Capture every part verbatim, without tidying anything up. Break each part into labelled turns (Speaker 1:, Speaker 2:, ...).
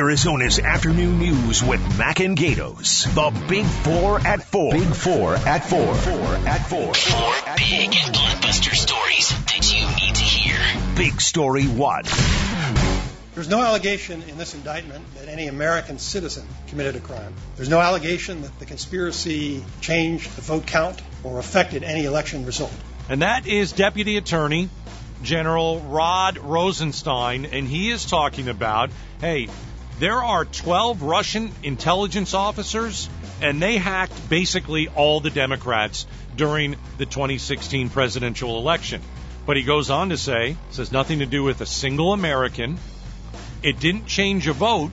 Speaker 1: Arizona's afternoon news with Mac and Gatos. The Big Four at Four. Big Four at Four. Four at Four.
Speaker 2: Four big blockbuster stories that you need to hear.
Speaker 1: Big Story One.
Speaker 3: There's no allegation in this indictment that any American citizen committed a crime. There's no allegation that the conspiracy changed the vote count or affected any election result.
Speaker 4: And that is Deputy Attorney General Rod Rosenstein, and he is talking about, hey, there are twelve Russian intelligence officers, and they hacked basically all the Democrats during the twenty sixteen presidential election. But he goes on to say, this has nothing to do with a single American. It didn't change a vote,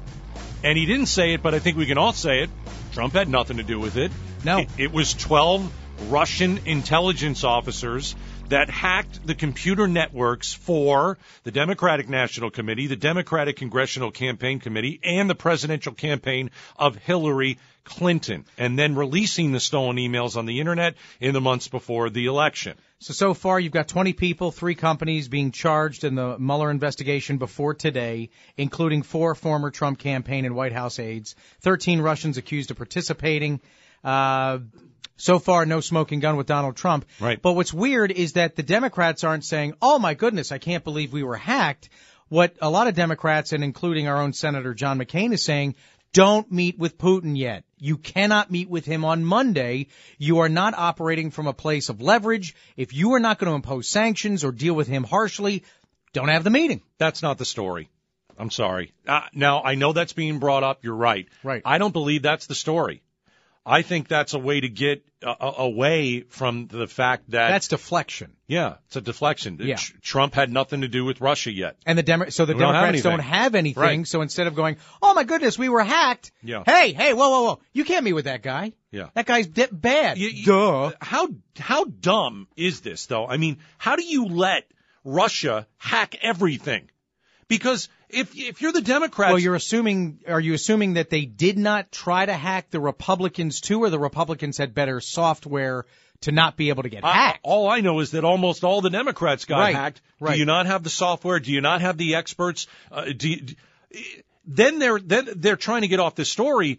Speaker 4: and he didn't say it, but I think we can all say it. Trump had nothing to do with it.
Speaker 5: No.
Speaker 4: It, it was twelve Russian intelligence officers that hacked the computer networks for the Democratic National Committee, the Democratic Congressional Campaign Committee, and the presidential campaign of Hillary Clinton, and then releasing the stolen emails on the Internet in the months before the election.
Speaker 5: So, so far, you've got twenty people, three companies being charged in the Mueller investigation before today, including four former Trump campaign and White House aides, thirteen Russians accused of participating. Uh, so far, no smoking gun with Donald Trump.
Speaker 4: Right.
Speaker 5: But what's weird is that the Democrats aren't saying, oh, my goodness, I can't believe we were hacked. What a lot of Democrats, and including our own Senator John McCain, is saying, don't meet with Putin yet. You cannot meet with him on Monday. You are not operating from a place of leverage. If you are not going to impose sanctions or deal with him harshly, don't have the meeting.
Speaker 4: That's not the story. I'm sorry. Uh, now, I know that's being brought up. You're right.
Speaker 5: Right.
Speaker 4: I don't believe that's the story. I think that's a way to get uh, away from the fact that...
Speaker 5: That's deflection.
Speaker 4: Yeah, it's a deflection.
Speaker 5: Yeah.
Speaker 4: Tr- Trump had nothing to do with Russia yet.
Speaker 5: And the Demo- so the
Speaker 4: We don't have
Speaker 5: Democrats
Speaker 4: anything.
Speaker 5: don't have anything.
Speaker 4: Right.
Speaker 5: So instead of going, oh, my goodness, we were hacked.
Speaker 4: Yeah.
Speaker 5: Hey, hey, whoa, whoa, whoa. You can't meet with that guy.
Speaker 4: Yeah.
Speaker 5: That guy's di- bad.
Speaker 4: You- you-
Speaker 5: Duh.
Speaker 4: How, how dumb is this, though? I mean, how do you let Russia hack everything? Because if if you're the Democrats...
Speaker 5: Well, you're assuming, are you assuming that they did not try to hack the Republicans too, or the Republicans had better software to not be able to get
Speaker 4: I,
Speaker 5: hacked?
Speaker 4: all I know is that almost all the Democrats got
Speaker 5: Right,
Speaker 4: hacked.
Speaker 5: right.
Speaker 4: Do you not have the software? Do you not have the experts? Uh, do you, do, then they're then they're trying to get off this story.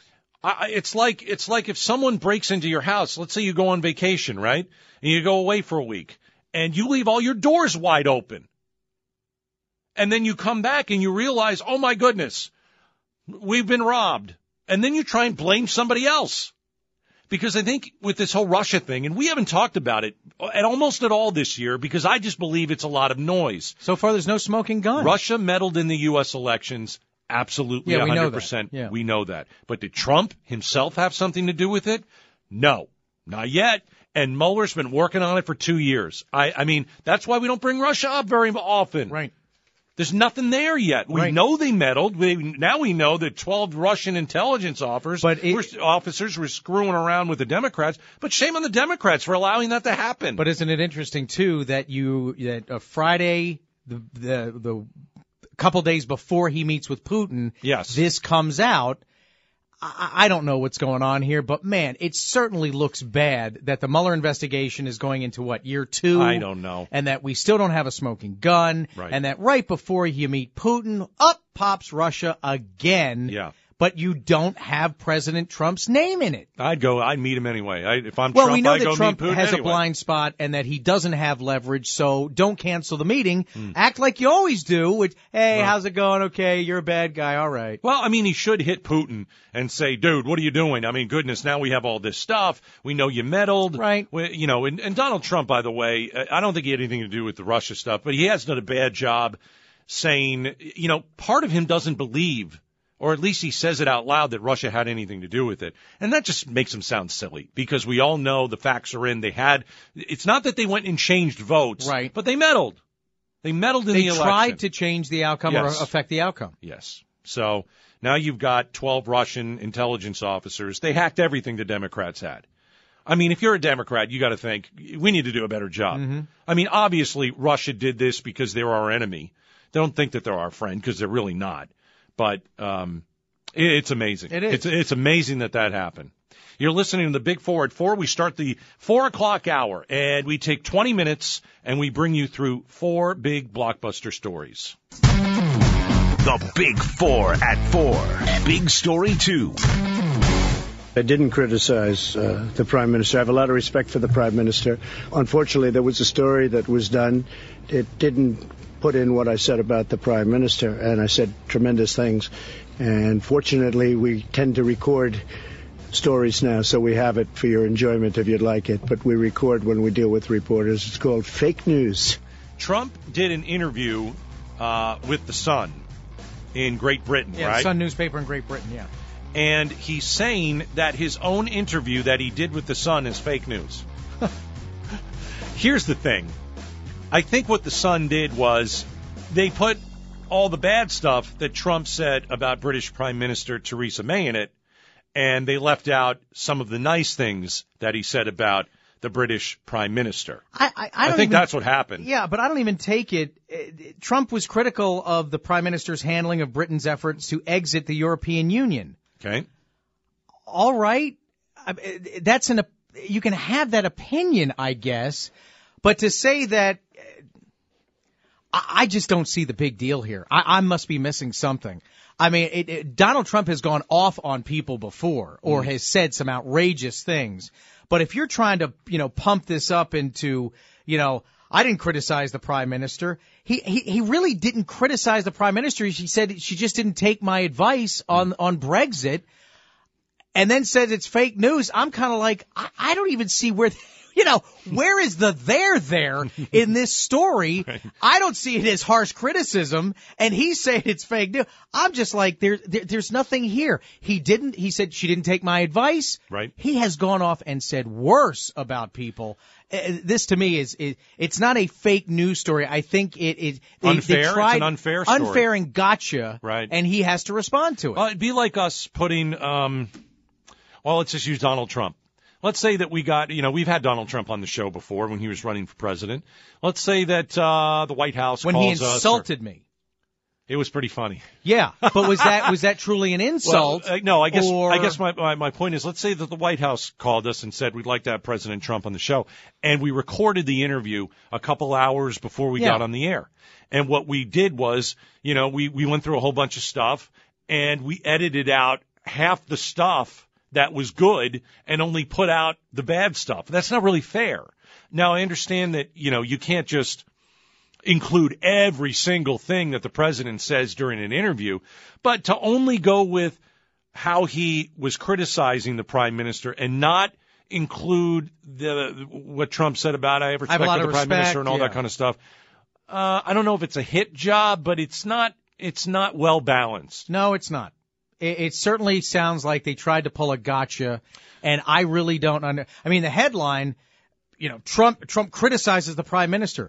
Speaker 4: I, it's like it's like if someone breaks into your house. Let's say you go on vacation, right? And you go away for a week, and you leave all your doors wide open. And then you come back and you realize, oh, my goodness, we've been robbed. And then you try and blame somebody else. Because I think with this whole Russia thing, and we haven't talked about it at almost at all this year, because I just believe it's a lot of noise.
Speaker 5: So far, there's no smoking gun.
Speaker 4: Russia meddled in the U S elections. Absolutely,
Speaker 5: Yeah, we know
Speaker 4: one hundred
Speaker 5: that.
Speaker 4: percent.
Speaker 5: Yeah.
Speaker 4: We know that. But did Trump himself have something to do with it? No, not yet. And Mueller's been working on it for two years. I, I mean, that's why we don't bring Russia up very often.
Speaker 5: Right.
Speaker 4: There's nothing there yet. We
Speaker 5: Right.
Speaker 4: know they meddled. We, now we know that twelve Russian intelligence officers,
Speaker 5: But it-
Speaker 4: were, officers were screwing around with the Democrats. But shame on the Democrats for allowing that to happen.
Speaker 5: But isn't it interesting too that you that uh, Friday, the the the couple days before he meets with Putin,
Speaker 4: Yes.
Speaker 5: this comes out. I, I don't know what's going on here, but man, it certainly looks bad that the Mueller investigation is going into what, year two?
Speaker 4: I don't know.
Speaker 5: And that we still don't have a smoking gun,
Speaker 4: Right.
Speaker 5: and that right before you meet Putin, up pops Russia again.
Speaker 4: Yeah.
Speaker 5: But you don't have President Trump's name in it.
Speaker 4: I'd go. I'd meet him anyway. I, if I'm
Speaker 5: Well,
Speaker 4: Trump,
Speaker 5: we know
Speaker 4: I'd
Speaker 5: that
Speaker 4: go
Speaker 5: Trump
Speaker 4: meet Putin
Speaker 5: has
Speaker 4: anyway.
Speaker 5: a blind spot and that he doesn't have leverage, so don't cancel the meeting.
Speaker 4: Hmm.
Speaker 5: Act like you always do, which, hey,
Speaker 4: Right.
Speaker 5: how's it going? Okay, you're a bad guy. All right.
Speaker 4: Well, I mean, he should hit Putin and say, dude, what are you doing? I mean, goodness, now we have all this stuff. We know you meddled.
Speaker 5: Right.
Speaker 4: We, you know, and, and Donald Trump, by the way, I don't think he had anything to do with the Russia stuff, but he has done a bad job saying, you know, part of him doesn't believe, or at least he says it out loud, that Russia had anything to do with it. And that just makes him sound silly, because we all know the facts are in. They had, it's not that they went and changed votes,
Speaker 5: Right.
Speaker 4: but they meddled. They meddled in
Speaker 5: They
Speaker 4: the election.
Speaker 5: tried to change the outcome
Speaker 4: Yes.
Speaker 5: or affect the outcome.
Speaker 4: Yes. So now you've got twelve Russian intelligence officers. They hacked everything the Democrats had. I mean, if you're a Democrat, you got to think, we need to do a better job.
Speaker 5: Mm-hmm.
Speaker 4: I mean, obviously, Russia did this because they're our enemy. They don't think that they're our friend, because they're really not. But um, it, it's amazing.
Speaker 5: It is.
Speaker 4: It's, it's amazing that that happened. You're listening to the Big Four at four. We start the four o'clock hour, and we take twenty minutes, and we bring you through four big blockbuster stories.
Speaker 1: The The Big Four at four. Big Story two.
Speaker 6: I didn't criticize uh, the Prime Minister. I have a lot of respect for the Prime Minister. Unfortunately, there was a story that was done. It didn't put in what I said about the Prime Minister, and I said tremendous things. And fortunately, we tend to record stories now, so we have it for your enjoyment if you'd like it. But we record when we deal with reporters. It's called fake news.
Speaker 4: Trump did an interview uh, with The Sun in Great Britain,
Speaker 5: yeah,
Speaker 4: right?
Speaker 5: The Sun newspaper in Great Britain, yeah.
Speaker 4: And he's saying that his own interview that he did with The Sun is fake news. Here's the thing. I think what The Sun did was they put all the bad stuff that Trump said about British Prime Minister Theresa May in it, and they left out some of the nice things that he said about the British Prime Minister.
Speaker 5: I, I, I,
Speaker 4: I
Speaker 5: don't
Speaker 4: think
Speaker 5: even,
Speaker 4: that's what happened.
Speaker 5: Yeah, but I don't even take it. Trump was critical of the Prime Minister's handling of Britain's efforts to exit the European Union.
Speaker 4: Okay.
Speaker 5: All right. That's an, you can have that opinion, I guess, but to say that, I just don't see the big deal here. I, I must be missing something. I mean, it, it, Donald Trump has gone off on people before or mm. has said some outrageous things. But if you're trying to, you know, pump this up into, you know, I didn't criticize the Prime Minister. He he, he really didn't criticize the Prime Minister. She said she just didn't take my advice on, mm. on Brexit and then said it's fake news. I'm kind of like, I, I don't even see where... You know, where is the there there in this story? Right. I don't see it as harsh criticism, and he's saying it's fake news. I'm just like, there, there, there's nothing here. He didn't, he said she didn't take my advice.
Speaker 4: Right.
Speaker 5: He has gone off and said worse about people. Uh, this to me is, is, it's not a fake news story. I think it is.
Speaker 4: Unfair?
Speaker 5: They tried,
Speaker 4: it's an unfair story.
Speaker 5: Unfair and gotcha.
Speaker 4: Right.
Speaker 5: And he has to respond to it.
Speaker 4: Well, it'd be like us putting, um, well, let's just use Donald Trump. Let's say that we got, you know, we've had Donald Trump on the show before when he was running for president. Let's say that uh, the White House
Speaker 5: when
Speaker 4: calls
Speaker 5: he
Speaker 4: us.
Speaker 5: insulted
Speaker 4: or,
Speaker 5: me.
Speaker 4: It was pretty funny.
Speaker 5: Yeah, but was that was that truly an insult?
Speaker 4: Well, uh, no, I guess
Speaker 5: or...
Speaker 4: I guess my, my my point is, let's say that the White House called us and said we'd like to have President Trump on the show, and we recorded the interview a couple hours before we
Speaker 5: yeah.
Speaker 4: got on the air. And what we did was, you know, we we went through a whole bunch of stuff, and we edited out half the stuff that was good and only put out the bad stuff. That's not really fair. Now, I understand that, you know, you can't just include every single thing that the president says during an interview, but to only go with how he was criticizing the prime minister and not include the what Trump said about I have respect
Speaker 5: I have
Speaker 4: for the prime
Speaker 5: respect,
Speaker 4: minister and all
Speaker 5: yeah.
Speaker 4: that kind of stuff. Uh, I don't know if it's a hit job, but it's not, it's not well balanced.
Speaker 5: No, it's not. It, it certainly sounds like they tried to pull a gotcha, and I really don't under. I mean, the headline, you know, Trump Trump criticizes the prime minister.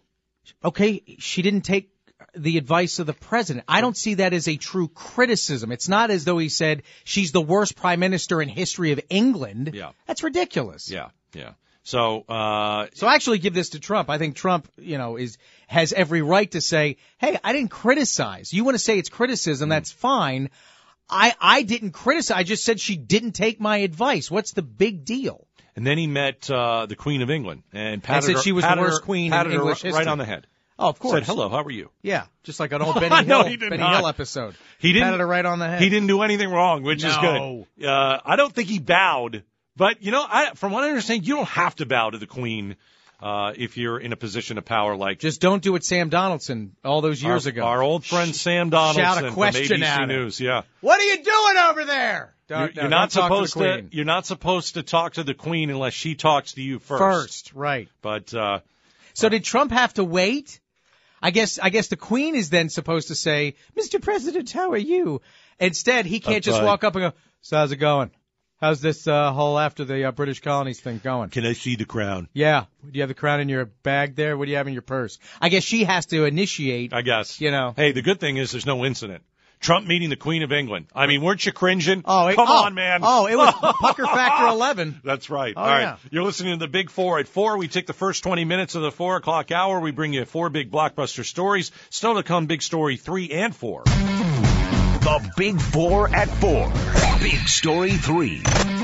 Speaker 5: Okay, she didn't take the advice of the president. I don't see that as a true criticism. It's not as though he said she's the worst prime minister in history of England.
Speaker 4: Yeah,
Speaker 5: that's ridiculous.
Speaker 4: Yeah, yeah. So, uh,
Speaker 5: so I actually give this to Trump. I think Trump, you know, is has every right to say, "Hey, I didn't criticize. You want to say it's criticism? That's fine." I, I didn't criticize. I just said she didn't take my advice. What's the big deal?
Speaker 4: And then he met uh, the Queen of England and patted
Speaker 5: and said
Speaker 4: her,
Speaker 5: she was the worst
Speaker 4: her,
Speaker 5: queen in English
Speaker 4: her
Speaker 5: history.
Speaker 4: right on the head.
Speaker 5: Oh, of course.
Speaker 4: Said, hello, how are you?
Speaker 5: Yeah, just like an old Benny
Speaker 4: no,
Speaker 5: Hill,
Speaker 4: he did
Speaker 5: Benny
Speaker 4: not.
Speaker 5: Hill episode.
Speaker 4: He didn't,
Speaker 5: patted her right on the head.
Speaker 4: He didn't do anything wrong, which
Speaker 5: no.
Speaker 4: is good. Uh, I don't think he bowed. But, you know, I, from what I understand, you don't have to bow to the Queen uh, if you're in a position of power like...
Speaker 5: Just don't do what Sam Donaldson all those years
Speaker 4: our,
Speaker 5: ago.
Speaker 4: Our old friend Sam Donaldson
Speaker 5: Shout a question
Speaker 4: from A B C
Speaker 5: at
Speaker 4: News, yeah.
Speaker 5: What are you doing over there? Don't,
Speaker 4: you're,
Speaker 5: no,
Speaker 4: you're not
Speaker 5: don't
Speaker 4: supposed
Speaker 5: talk to, the
Speaker 4: to.
Speaker 5: Queen.
Speaker 4: You're not supposed to talk to the Queen unless she talks to you first.
Speaker 5: First, right?
Speaker 4: But uh,
Speaker 5: so did Trump have to wait? I guess. I guess the Queen is then supposed to say, "Mister President, how are you?" Instead, he can't
Speaker 4: That's
Speaker 5: just
Speaker 4: right.
Speaker 5: walk up and go, "So how's it going? How's this uh, whole after the uh, British colonies thing going?"
Speaker 4: Can I see the crown?
Speaker 5: Yeah. Do you have the crown in your bag there? What do you have in your purse? I guess she has to initiate.
Speaker 4: I guess.
Speaker 5: You know.
Speaker 4: Hey, the good thing is there's no incident. Trump meeting the Queen of England. I mean, weren't you cringing?
Speaker 5: Oh, it,
Speaker 4: Come
Speaker 5: oh,
Speaker 4: on, man.
Speaker 5: Oh, it was pucker factor eleven.
Speaker 4: That's right.
Speaker 5: Oh,
Speaker 4: All right.
Speaker 5: yeah.
Speaker 4: You're listening to the Big Four. At four, we take the first twenty minutes of the four o'clock hour. We bring you four big blockbuster stories. Still to come, Big Story three and four.
Speaker 1: The Big Four at four. Big Story three.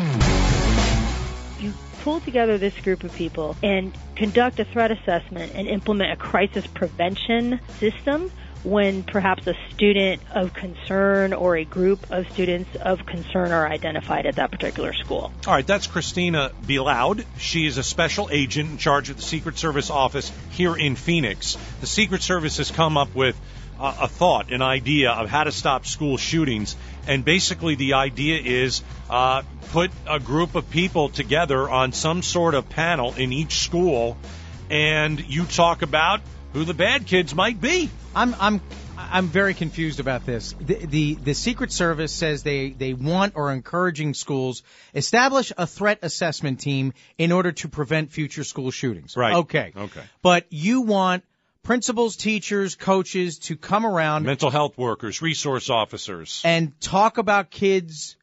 Speaker 7: You pull together this group of people and conduct a threat assessment and implement a crisis prevention system when perhaps a student of concern or a group of students of concern are identified at that particular school.
Speaker 4: All right, that's Christina Biloud. She is a special agent in charge of the Secret Service office here in Phoenix. The Secret Service has come up with uh, a thought, an idea of how to stop school shootings. And basically the idea is uh, put a group of people together on some sort of panel in each school, and you talk about who the bad kids might be.
Speaker 5: I'm I'm I'm very confused about this. The the, the Secret Service says they, they want or are encouraging schools establish a threat assessment team in order to prevent future school shootings.
Speaker 4: Right.
Speaker 5: Okay.
Speaker 4: Okay.
Speaker 5: But you want principals, teachers, coaches to come around,
Speaker 4: mental health workers, resource officers,
Speaker 5: and talk about kids.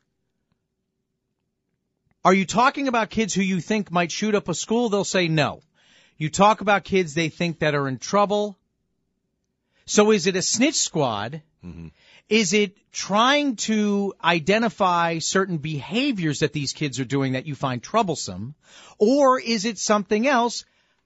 Speaker 5: Are you talking about kids who you think might shoot up a school? They'll say no. You talk about kids they think that are in trouble. So is it a snitch squad?
Speaker 4: Mm-hmm.
Speaker 5: Is it trying to identify certain behaviors that these kids are doing that you find troublesome? Or is it something else?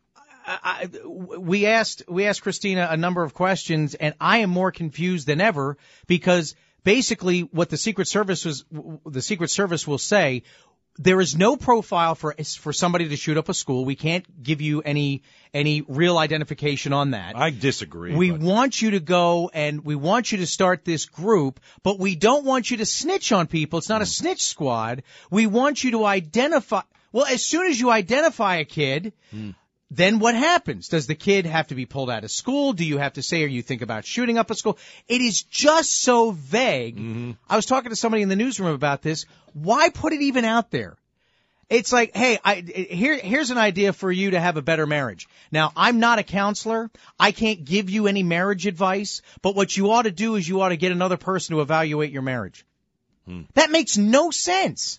Speaker 5: I, I, we asked we asked Christina a number of questions, and I am more confused than ever because basically what the Secret Service was, the Secret Service will say, there is no profile for for somebody to shoot up a school. We can't give you any any real identification on that.
Speaker 4: I disagree.
Speaker 5: We
Speaker 4: but...
Speaker 5: want you to go and we want you to start this group, but we don't want you to snitch on people. It's not mm. a snitch squad. We want you to identify. Well, as soon as you identify a kid, mm. then what happens? Does the kid have to be pulled out of school? Do you have to say, or you think about shooting up a school? It is just so vague.
Speaker 4: Mm-hmm.
Speaker 5: I was talking to somebody in the newsroom about this. Why put it even out there? It's like, hey, I, here, here's an idea for you to have a better marriage. Now, I'm not a counselor. I can't give you any marriage advice, but what you ought to do is you ought to get another person to evaluate your marriage.
Speaker 4: Hmm.
Speaker 5: That makes no sense.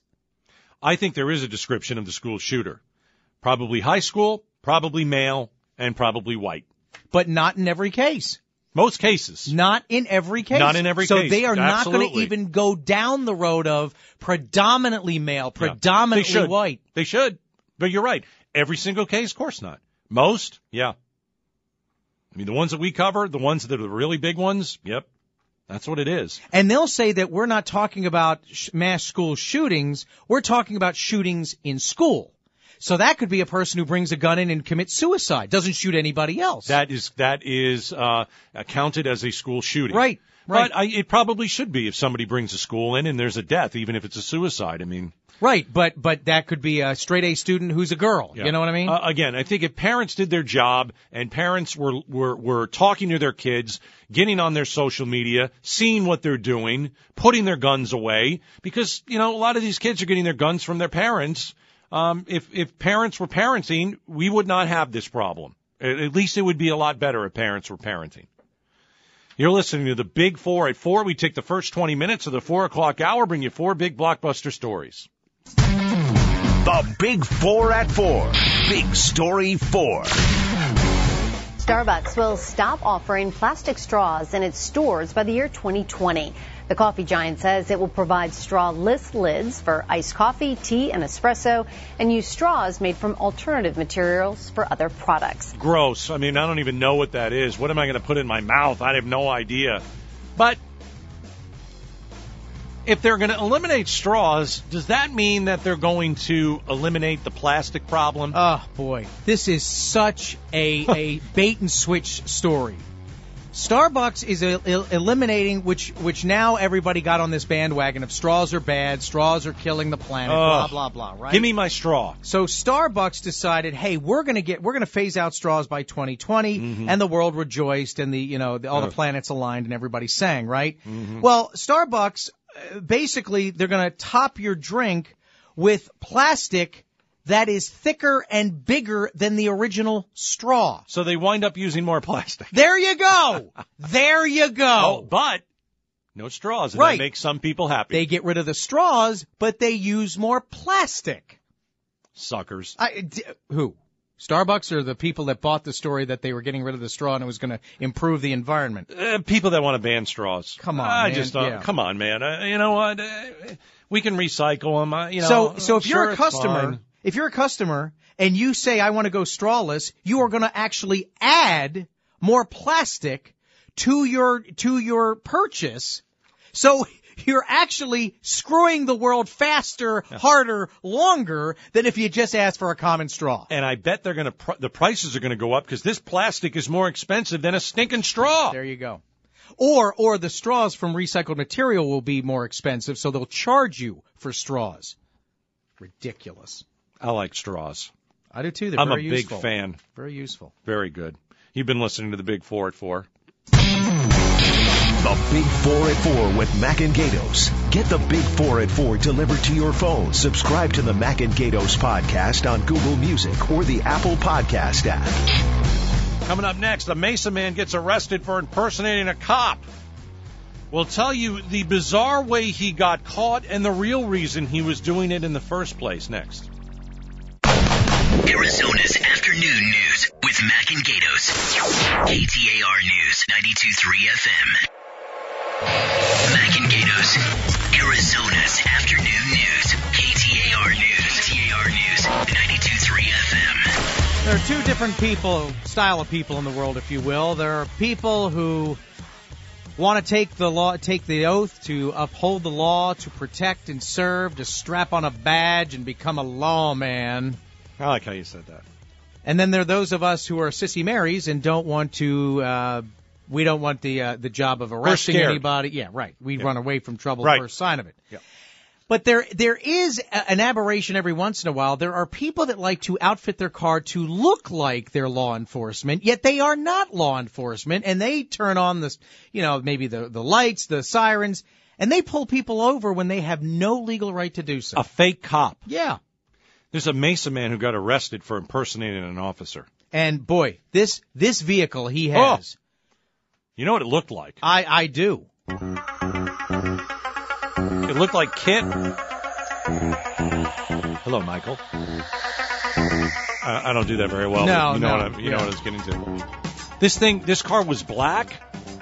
Speaker 4: I think there is a description of the school shooter. Probably high school, probably male, and probably white.
Speaker 5: But not in every case.
Speaker 4: Most cases.
Speaker 5: Not in every case.
Speaker 4: Not in every
Speaker 5: so
Speaker 4: case.
Speaker 5: So they are
Speaker 4: Absolutely.
Speaker 5: not going to even go down the road of predominantly male, predominantly
Speaker 4: yeah. they should.
Speaker 5: white.
Speaker 4: They should. But you're right. Every single case, of course not. Most, yeah. I mean, the ones that we cover, the ones that are the really big ones, yep. That's what it is.
Speaker 5: And they'll say that we're not talking about sh- mass school shootings. We're talking about shootings in school. So that could be a person who brings a gun in and commits suicide, doesn't shoot anybody else.
Speaker 4: That is that is uh, counted as a school shooting.
Speaker 5: Right, right.
Speaker 4: But I, it probably should be if somebody brings a school in and there's a death, even if it's a suicide. I mean.
Speaker 5: Right, but but that could be a straight-A student who's a girl.
Speaker 4: Yeah.
Speaker 5: You know what I mean?
Speaker 4: Uh, again, I think if parents did their job and parents were, were, were talking to their kids, getting on their social media, seeing what they're doing, putting their guns away, because, you know, a lot of these kids are getting their guns from their parents. Um, if, if parents were parenting, we would not have this problem. At, at least it would be a lot better if parents were parenting. You're listening to the Big Four at four. We take the first twenty minutes of the four o'clock hour, bring you four big blockbuster stories.
Speaker 1: The Big Four at four. Big Story four.
Speaker 8: Starbucks will stop offering plastic straws in its stores by the year twenty twenty. The coffee giant says it will provide straw-less lids for iced coffee, tea, and espresso, and use straws made from alternative materials for other products.
Speaker 4: Gross. I mean, I don't even know what that is. What am I going to put in my mouth? I have no idea. But if they're going to eliminate straws, does that mean that they're going to eliminate the plastic problem?
Speaker 5: Oh, boy. This is such a, a bait-and-switch story. Starbucks is el- el- eliminating, which which now everybody got on this bandwagon of straws are bad, straws are killing the planet,
Speaker 4: oh,
Speaker 5: blah, blah, blah, right?
Speaker 4: Give me my straw.
Speaker 5: So Starbucks decided, hey, we're going to get, we're going to phase out straws by twenty twenty, mm-hmm. and the world rejoiced, and the, you know, the, all the planets aligned, and everybody sang, right?
Speaker 4: Mm-hmm.
Speaker 5: Well, Starbucks, basically, they're going to top your drink with plastic that is thicker and bigger than the original straw.
Speaker 4: So they wind up using more plastic.
Speaker 5: There you go. There you go.
Speaker 4: Oh, but no straws, and
Speaker 5: right.
Speaker 4: that makes some people happy.
Speaker 5: They get rid of the straws, but they use more plastic.
Speaker 4: Suckers.
Speaker 5: I, d- who? Starbucks or the people that bought the story that they were getting rid of the straw and it was going to improve the environment?
Speaker 4: Uh, people that want to ban straws.
Speaker 5: Come on,
Speaker 4: I
Speaker 5: man.
Speaker 4: just uh,
Speaker 5: yeah.
Speaker 4: Come on, man. Uh, you know what? Uh, we can recycle them. Uh, you know.
Speaker 5: So, so if
Speaker 4: sure,
Speaker 5: you're a customer, if you're a customer and you say I want to go strawless, you are going to actually add more plastic to your to your purchase. So you're actually screwing the world faster, harder, longer than if you just asked for a common straw.
Speaker 4: And I bet they're going to pr- the prices are going to go up because this plastic is more expensive than a stinking straw.
Speaker 5: There you go. Or or the straws from recycled material will be more expensive, so they'll charge you for straws. Ridiculous.
Speaker 4: I like straws.
Speaker 5: I do too. They're
Speaker 4: I'm
Speaker 5: very
Speaker 4: a big
Speaker 5: useful.
Speaker 4: fan.
Speaker 5: Very useful.
Speaker 4: Very good. You've been listening to the Big Four at Four.
Speaker 1: The Big Four at Four with Mac and Gatos. Get the Big Four at Four delivered to your phone. Subscribe to the Mac and Gatos podcast on Google Music or the Apple Podcast app.
Speaker 4: Coming up next, a Mesa man gets arrested for impersonating a cop. We'll tell you the bizarre way he got caught and the real reason he was doing it in the first place next.
Speaker 2: Arizona's afternoon news with Mac and Gatos. K T A R News, ninety-two point three F M. Mac and Gatos, Arizona's afternoon news. K T A R News, K T A R News, ninety-two point three F M.
Speaker 5: There are two different people, style of people in the world, if you will. There are people who want to take the law, take the oath to uphold the law, to protect and serve, to strap on a badge and become a lawman.
Speaker 4: I like how you said that.
Speaker 5: And then there are those of us who are sissy Marys and don't want to. Uh, we don't want the uh, the job of arresting anybody. Yeah, right. We
Speaker 4: yeah.
Speaker 5: run away from trouble
Speaker 4: right.
Speaker 5: first sign of it.
Speaker 4: Yeah.
Speaker 5: But there there is a, an aberration every once in a while. There are people that like to outfit their car to look like they're law enforcement, yet they are not law enforcement, and they turn on the, you know, maybe the the lights, the sirens, and they pull people over when they have no legal right to do so.
Speaker 4: A fake cop.
Speaker 5: Yeah.
Speaker 4: There's a Mesa man who got arrested for impersonating an officer.
Speaker 5: And boy, this this vehicle he has.
Speaker 4: Oh. You know what it looked like?
Speaker 5: I I do.
Speaker 4: It looked like Kit. Hello, Michael. I, I don't do that very well.
Speaker 5: No,
Speaker 4: you know
Speaker 5: no,
Speaker 4: what I, you
Speaker 5: yeah.
Speaker 4: know what I was getting to. This thing, this car was black,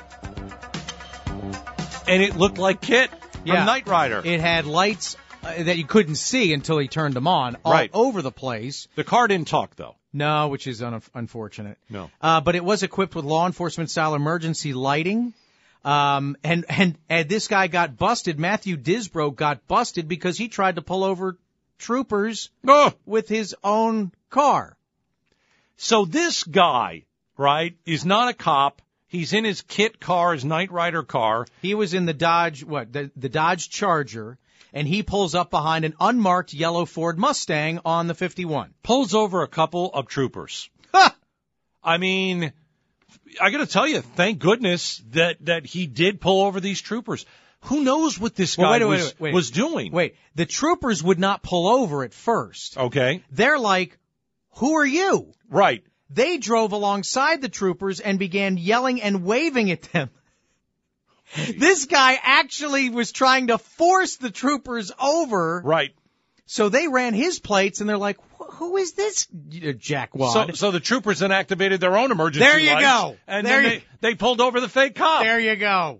Speaker 4: and it looked like Kit from
Speaker 5: Yeah.
Speaker 4: Knight Rider.
Speaker 5: It had lights uh, that you couldn't see until he turned them on all
Speaker 4: Right.
Speaker 5: over the place.
Speaker 4: The car didn't talk, though.
Speaker 5: No, which is un- unfortunate.
Speaker 4: No.
Speaker 5: Uh, but it was equipped with law enforcement style emergency lighting. Um, and, and, and this guy got busted. Matthew Disbrow got busted because he tried to pull over troopers
Speaker 4: Oh.
Speaker 5: with his own car.
Speaker 4: So this guy, right, is not a cop. He's in his Kit car, his Knight Rider car.
Speaker 5: He was in the Dodge, what, the, the Dodge Charger, and he pulls up behind an unmarked yellow Ford Mustang on the fifty-one.
Speaker 4: Pulls over a couple of troopers.
Speaker 5: Ha!
Speaker 4: I mean, I got to tell you, thank goodness that, that he did pull over these troopers. Who knows what this guy
Speaker 5: Well, wait, wait,
Speaker 4: was,
Speaker 5: wait, wait.
Speaker 4: was doing?
Speaker 5: Wait, the troopers would not pull over at first.
Speaker 4: Okay.
Speaker 5: They're like, who are you?
Speaker 4: Right.
Speaker 5: They drove alongside the troopers and began yelling and waving at them. This guy actually was trying to force the troopers over.
Speaker 4: Right.
Speaker 5: So they ran his plates, and they're like, who is this jackwad?
Speaker 4: So, so the troopers then activated their own emergency
Speaker 5: There you
Speaker 4: lights,
Speaker 5: go.
Speaker 4: And
Speaker 5: There
Speaker 4: then
Speaker 5: you-
Speaker 4: they, they pulled over the fake cop.
Speaker 5: There you go.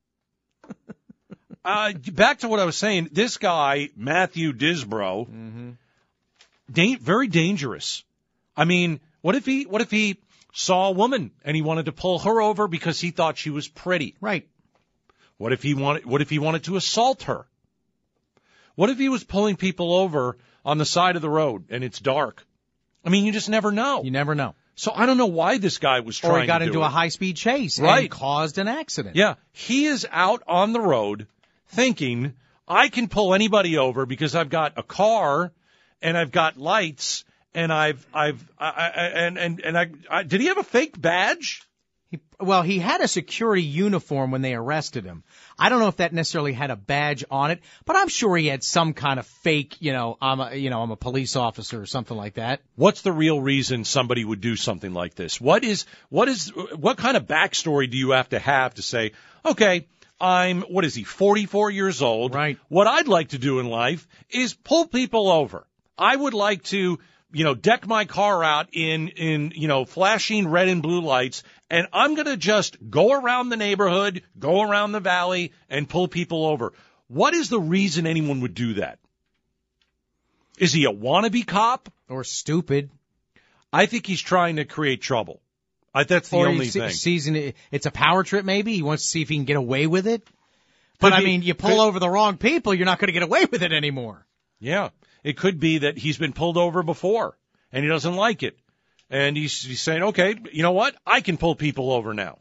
Speaker 4: Uh, back to what I was saying. This guy, Matthew Disbrow,
Speaker 5: Mm-hmm.
Speaker 4: da- very dangerous. I mean, what if he, what if he saw a woman and he wanted to pull her over because he thought she was pretty?
Speaker 5: Right.
Speaker 4: What if he wanted, what if he wanted to assault her? What if he was pulling people over on the side of the road and it's dark? I mean, you just never know.
Speaker 5: You never know.
Speaker 4: So I don't know why this guy was trying to
Speaker 5: Or he got
Speaker 4: do
Speaker 5: into
Speaker 4: it.
Speaker 5: a high-speed chase
Speaker 4: Right.
Speaker 5: and caused an accident.
Speaker 4: Yeah, he is out on the road thinking, I can pull anybody over because I've got a car and I've got lights and I've, I've, I, I, and, and, and I, I, did he have a fake badge?
Speaker 5: He, well, he had a security uniform when they arrested him. I don't know if that necessarily had a badge on it, but I'm sure he had some kind of fake, you know, I'm a, you know, I'm a police officer or something like that.
Speaker 4: What's the real reason somebody would do something like this? What is, what is, what kind of backstory do you have to have to say, okay, I'm, what is he, forty-four years old.
Speaker 5: Right.
Speaker 4: What I'd like to do in life is pull people over. I would like to, you know, deck my car out in, in, you know, flashing red and blue lights, and I'm going to just go around the neighborhood, go around the valley, and pull people over. What is the reason anyone would do that? Is he a wannabe cop?
Speaker 5: Or stupid.
Speaker 4: I think he's trying to create trouble. I, that's the
Speaker 5: or
Speaker 4: only
Speaker 5: he se-
Speaker 4: thing.
Speaker 5: Season it, it's a power trip. Maybe he wants to see if he can get away with it. But
Speaker 4: Could
Speaker 5: I
Speaker 4: be-
Speaker 5: mean, you pull
Speaker 4: could-
Speaker 5: over the wrong people, you're not going to get away with it anymore.
Speaker 4: Yeah, it could be that he's been pulled over before and he doesn't like it, and he's, he's saying, "Okay, you know what? I can pull people over now."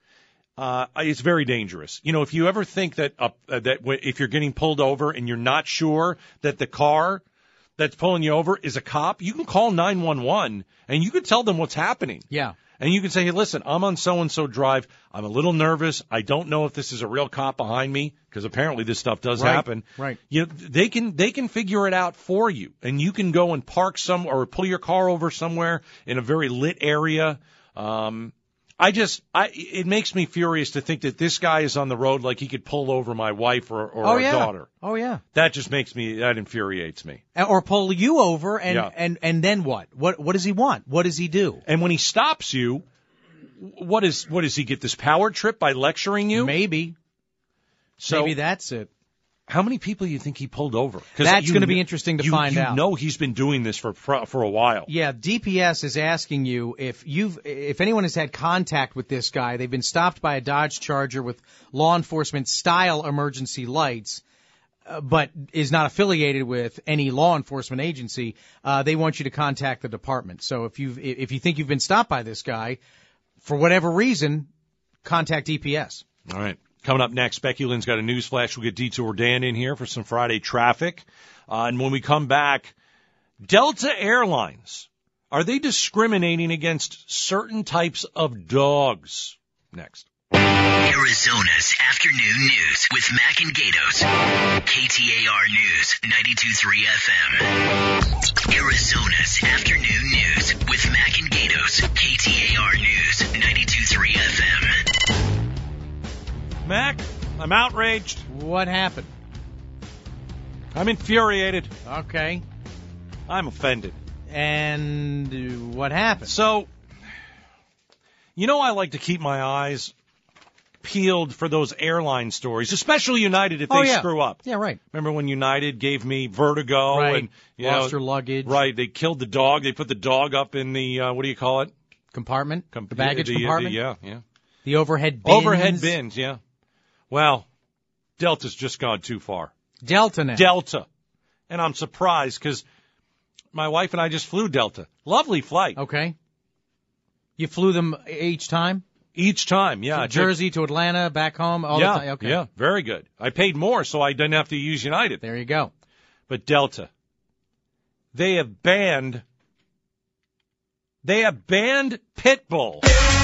Speaker 4: Uh, it's very dangerous. You know, if you ever think that uh, that w- if you're getting pulled over and you're not sure that the car that's pulling you over is a cop, you can call nine one one and you can tell them what's happening.
Speaker 5: Yeah.
Speaker 4: And you can say, hey, listen, I'm on so-and-so drive. I'm a little nervous. I don't know if this is a real cop behind me, because apparently this stuff does
Speaker 5: Right,
Speaker 4: happen.
Speaker 5: right.
Speaker 4: You know, they can they can figure it out for you, and you can go and park some or pull your car over somewhere in a very lit area. Um, I just, I it makes me furious to think that this guy is on the road like he could pull over my wife or, or
Speaker 5: Oh
Speaker 4: our
Speaker 5: yeah.
Speaker 4: daughter.
Speaker 5: Oh yeah.
Speaker 4: That just makes me, that infuriates me.
Speaker 5: Or pull you over, and,
Speaker 4: Yeah.
Speaker 5: and, and then what? What what does he want? What does he do?
Speaker 4: And when he stops you, what is what does he get, this power trip by lecturing you?
Speaker 5: Maybe.
Speaker 4: So,
Speaker 5: Maybe that's it.
Speaker 4: how many people do you think he pulled over? 'Cause
Speaker 5: That's
Speaker 4: you
Speaker 5: gonna be
Speaker 4: kn-
Speaker 5: interesting to
Speaker 4: you-
Speaker 5: find
Speaker 4: you
Speaker 5: out.
Speaker 4: know he's been doing this for for for a while.
Speaker 5: Yeah, D P S is asking you if you've if anyone has had contact with this guy. They've been stopped by a Dodge Charger with law enforcement style emergency lights, uh, but is not affiliated with any law enforcement agency. Uh, they want you to contact the department. So if you if you think you've been stopped by this guy, for whatever reason, contact D P S.
Speaker 4: All right. Coming up next, Becky Lynn's got a news flash. We'll get Detour Dan in here for some Friday traffic. Uh, and when we come back, Delta Airlines, are they discriminating against certain types of dogs? Next.
Speaker 2: Arizona's afternoon news with Mac and Gatos. K T A R News, ninety-two point three F M. Arizona's afternoon news with Mac and Gatos. K T A R News, ninety-two point three F M.
Speaker 4: Mac, I'm outraged.
Speaker 5: What happened?
Speaker 4: I'm infuriated.
Speaker 5: Okay.
Speaker 4: I'm offended.
Speaker 5: And uh, what happened?
Speaker 4: So, you know, I like to keep my eyes peeled for those airline stories, especially United if they
Speaker 5: Oh, yeah.
Speaker 4: screw up.
Speaker 5: Yeah, right.
Speaker 4: Remember when United gave me vertigo
Speaker 5: Right.
Speaker 4: and you
Speaker 5: Lost
Speaker 4: know,
Speaker 5: your luggage.
Speaker 4: Right, they killed the dog. They put the dog up in the uh, what do you call it?
Speaker 5: Compartment?
Speaker 4: Com-
Speaker 5: the baggage
Speaker 4: the-
Speaker 5: compartment?
Speaker 4: the- yeah, yeah.
Speaker 5: The overhead bins?
Speaker 4: Overhead bins, yeah. Well, Delta's just gone too far.
Speaker 5: Delta now.
Speaker 4: Delta. And I'm surprised because my wife and I just flew Delta. Lovely flight.
Speaker 5: Okay. You flew them each time?
Speaker 4: Each time, yeah.
Speaker 5: From
Speaker 4: I took-
Speaker 5: Jersey to Atlanta, back home, all
Speaker 4: yeah,
Speaker 5: the time? Okay.
Speaker 4: yeah, very good. I paid more so I didn't have to use United.
Speaker 5: There you go.
Speaker 4: But Delta, they have banned, they have banned Pitbull.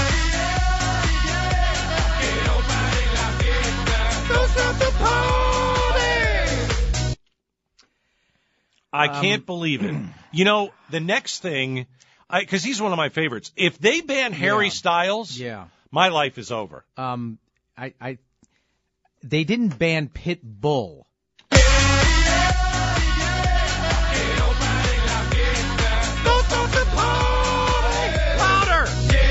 Speaker 4: I can't believe it. You know, the next thing, because he's one of my favorites. If they ban Harry
Speaker 5: Yeah.
Speaker 4: Styles,
Speaker 5: Yeah.
Speaker 4: my life is over.
Speaker 5: Um, I, I, they didn't ban Pitbull.
Speaker 4: Louder!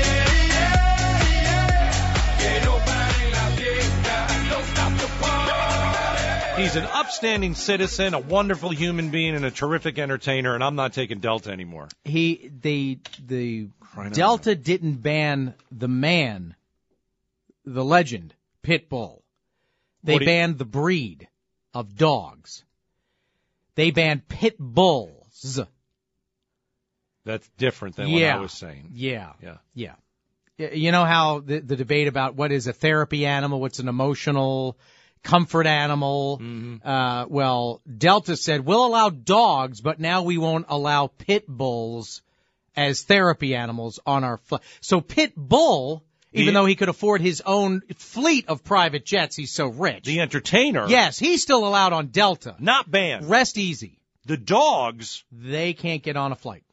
Speaker 4: He's an upstanding citizen, a wonderful human being, and a terrific entertainer, and I'm not taking Delta anymore.
Speaker 5: He, they, the
Speaker 4: Crying out
Speaker 5: Delta didn't ban the man, the legend, Pitbull. They
Speaker 4: What do you-
Speaker 5: banned the breed of dogs. They banned pit bulls.
Speaker 4: That's different than
Speaker 5: yeah.
Speaker 4: what I was saying.
Speaker 5: Yeah.
Speaker 4: Yeah.
Speaker 5: Yeah. Y- You know how the, the debate about what is a therapy animal, what's an emotional comfort animal?
Speaker 4: Mm-hmm.
Speaker 5: Uh, well, Delta said, we'll allow dogs, but now we won't allow pit bulls as therapy animals on our flight. So pit bull, even
Speaker 4: The-
Speaker 5: though he could afford his own fleet of private jets, he's so rich.
Speaker 4: The entertainer,
Speaker 5: Yes, he's still allowed on Delta.
Speaker 4: not banned.
Speaker 5: Rest easy.
Speaker 4: The dogs,
Speaker 5: They can't get on a flight.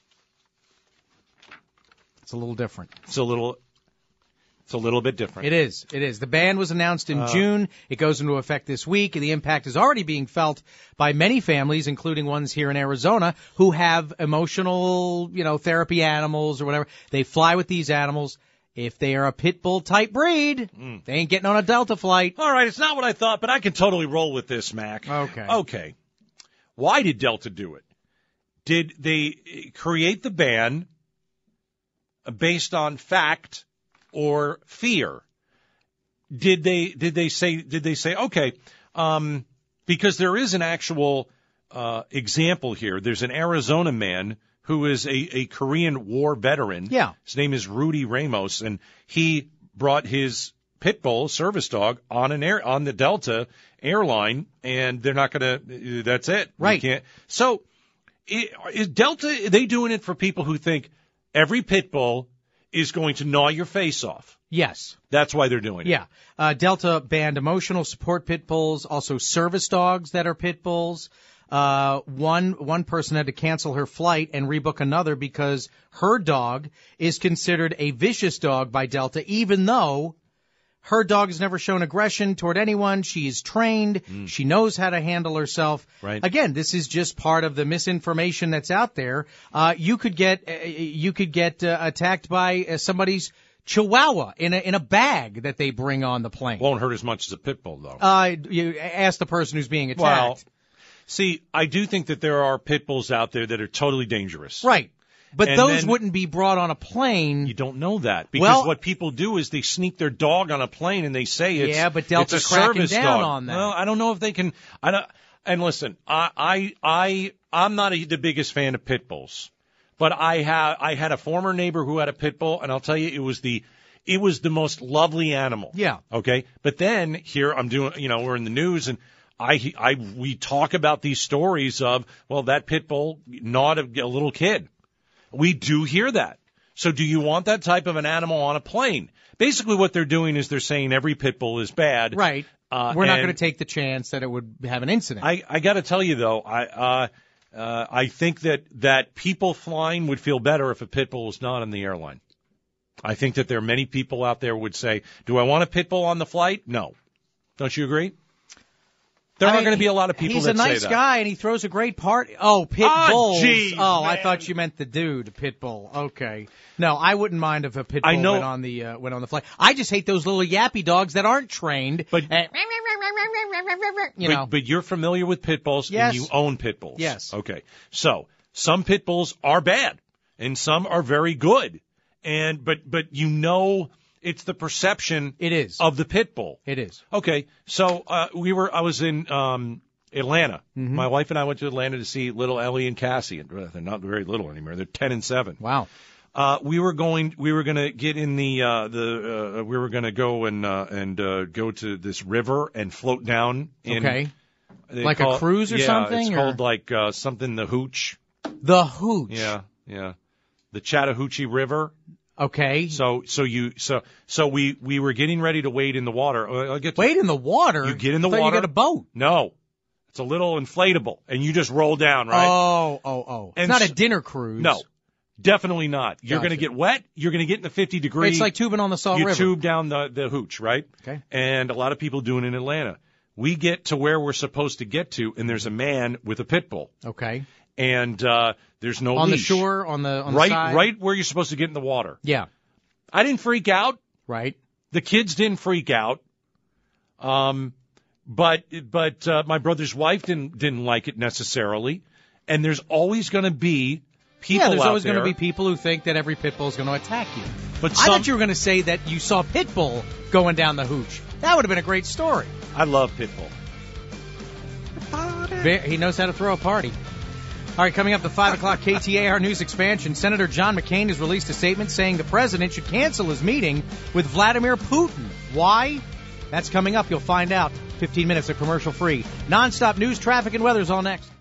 Speaker 5: It's a little different.
Speaker 4: it's a little, it's a little bit different.
Speaker 5: It is. It is. The ban was announced in
Speaker 4: Uh,
Speaker 5: June. It goes into effect this week, and the impact is already being felt by many families, including ones here in Arizona, who have emotional, you know, therapy animals or whatever. They fly with these animals. If they are a pit bull type breed,
Speaker 4: Mm.
Speaker 5: they ain't getting on a Delta flight.
Speaker 4: All right, it's not what I thought, but I can totally roll with this, Mac.
Speaker 5: Okay.
Speaker 4: Okay. Why did Delta do it? Did they create the ban based on fact or fear? Did they did they say did they say okay? Um, because there is an actual uh, example here. There's an Arizona man who is a, a Korean War veteran.
Speaker 5: Yeah.
Speaker 4: His name is Rudy Ramos, and he brought his pit bull service dog on an air on the Delta airline, and they're not going to. That's it.
Speaker 5: Right.
Speaker 4: You can't. So, is Delta? Are they doing it for people who think every pit bull is going to gnaw your face off?
Speaker 5: Yes.
Speaker 4: That's why they're doing it.
Speaker 5: Yeah. Uh, Delta banned emotional support pit bulls, also service dogs that are pit bulls. Uh, one, one person had to cancel her flight and rebook another because her dog is considered a vicious dog by Delta, even though her dog has never shown aggression toward anyone. She is trained. Mm. She knows how to handle herself.
Speaker 4: Right.
Speaker 5: Again, this is just part of the misinformation that's out there. Uh, you could get, uh, you could get uh, attacked by uh, somebody's Chihuahua in a in a bag that they bring on the plane.
Speaker 4: Won't hurt as much as a pit bull, though.
Speaker 5: Uh, you ask the person who's being attacked.
Speaker 4: Well, see, I do think that there are pit bulls out there that are totally dangerous.
Speaker 5: Right. But
Speaker 4: and
Speaker 5: those
Speaker 4: then,
Speaker 5: wouldn't be brought on a plane.
Speaker 4: You don't know that. Because
Speaker 5: well,
Speaker 4: what people do is they sneak their dog on a plane and they say it's,
Speaker 5: yeah, but Delta's
Speaker 4: it's a
Speaker 5: cracking
Speaker 4: service
Speaker 5: down
Speaker 4: dog.
Speaker 5: on that.
Speaker 4: Well, I don't know if they can. I don't, and listen, I, I, I, I'm not a, the biggest fan of pit bulls. But I have, I had a former neighbor who had a pit bull, and I'll tell you, it was the, it was the most lovely animal.
Speaker 5: Yeah.
Speaker 4: Okay. But then here I'm doing, you know, we're in the news and I, I, we talk about these stories of, well, that pit bull gnawed a, a little kid. We do hear that. So do you want that type of an animal on a plane? Basically what they're doing is they're saying every pit bull is bad.
Speaker 5: Right.
Speaker 4: Uh,
Speaker 5: We're not going to take the chance that it would have an incident.
Speaker 4: I, I got to tell you, though, I, uh, uh, I think that, that people flying would feel better if a pit bull was not on the airline. I think that there are many people out there would say, do I want a pit bull on the flight? No. Don't you agree? There
Speaker 5: I
Speaker 4: are
Speaker 5: mean,
Speaker 4: going to be a lot of people
Speaker 5: he's
Speaker 4: that
Speaker 5: a nice
Speaker 4: say that.
Speaker 5: guy and he throws a great party. Oh, pit
Speaker 4: Ah,
Speaker 5: bulls.
Speaker 4: geez,
Speaker 5: oh,
Speaker 4: man.
Speaker 5: I thought you meant the dude, pit bull. Okay. No, I wouldn't mind if a pit
Speaker 4: I
Speaker 5: bull
Speaker 4: know-
Speaker 5: went on the uh, went on the flight. I just hate those little yappy dogs that aren't trained.
Speaker 4: But-
Speaker 5: and, you
Speaker 4: but,
Speaker 5: know.
Speaker 4: but you're familiar with pit bulls
Speaker 5: Yes.
Speaker 4: and you own pit bulls.
Speaker 5: Yes.
Speaker 4: Okay. So some pit bulls are bad and some are very good. And but but you know it's the perception
Speaker 5: It is.
Speaker 4: of the pit bull.
Speaker 5: It is.
Speaker 4: Okay. So uh, we were I was in um Atlanta.
Speaker 5: Mm-hmm.
Speaker 4: My wife and I went to Atlanta to see little Ellie and Cassie. And they're not very little anymore. They're ten and seven.
Speaker 5: Wow.
Speaker 4: Uh, we were going. We were going to get in the uh, the. Uh, we were going to go and uh, and uh, go to this river and float down. In,
Speaker 5: Okay.
Speaker 4: they
Speaker 5: Like a
Speaker 4: call-
Speaker 5: cruise or
Speaker 4: yeah,
Speaker 5: something,
Speaker 4: It's
Speaker 5: or-
Speaker 4: called like uh, something the Hooch.
Speaker 5: The hooch.
Speaker 4: Yeah, yeah. The Chattahoochee River.
Speaker 5: Okay.
Speaker 4: So so you so so we we were getting ready to wade in the water. Uh, I'll get to,
Speaker 5: Wait in the water.
Speaker 4: You get in the
Speaker 5: I thought
Speaker 4: water.
Speaker 5: You got a boat.
Speaker 4: No, it's a little inflatable, and you just roll down, right?
Speaker 5: Oh, oh, oh. It's
Speaker 4: And
Speaker 5: not a
Speaker 4: s-
Speaker 5: dinner cruise.
Speaker 4: No, definitely not. You're
Speaker 5: Gotcha.
Speaker 4: going to get wet. You're going to get in the fifty degree.
Speaker 5: It's like tubing on the Salt
Speaker 4: you
Speaker 5: River.
Speaker 4: tube down the, the hooch, right?
Speaker 5: Okay.
Speaker 4: And a lot of people do it in Atlanta. We get to where we're supposed to get to, and there's a man with a pit bull,
Speaker 5: Okay.
Speaker 4: and uh, there's no
Speaker 5: On the
Speaker 4: leash.
Speaker 5: shore, on the on
Speaker 4: right,
Speaker 5: the side.
Speaker 4: right where you're supposed to get in the water.
Speaker 5: Yeah.
Speaker 4: I didn't freak out.
Speaker 5: Right.
Speaker 4: The kids didn't freak out. Um, but but uh, my brother's wife didn't didn't like it necessarily, and there's always going to be people
Speaker 5: yeah, there's
Speaker 4: out
Speaker 5: always
Speaker 4: there.
Speaker 5: going to be people who think that every pit bull is going to attack you.
Speaker 4: But
Speaker 5: I
Speaker 4: some,
Speaker 5: thought you were going to say that you saw pit bull going down the hooch. That would have been a great story.
Speaker 4: I love pit bull.
Speaker 5: Ve- He knows how to throw a party. All right, coming up, the five o'clock K T A R News expansion. Senator John McCain has released a statement saying the president should cancel his meeting with Vladimir Putin. Why? That's coming up. You'll find out. fifteen minutes of commercial free. Non-stop news, traffic, and weather is all next.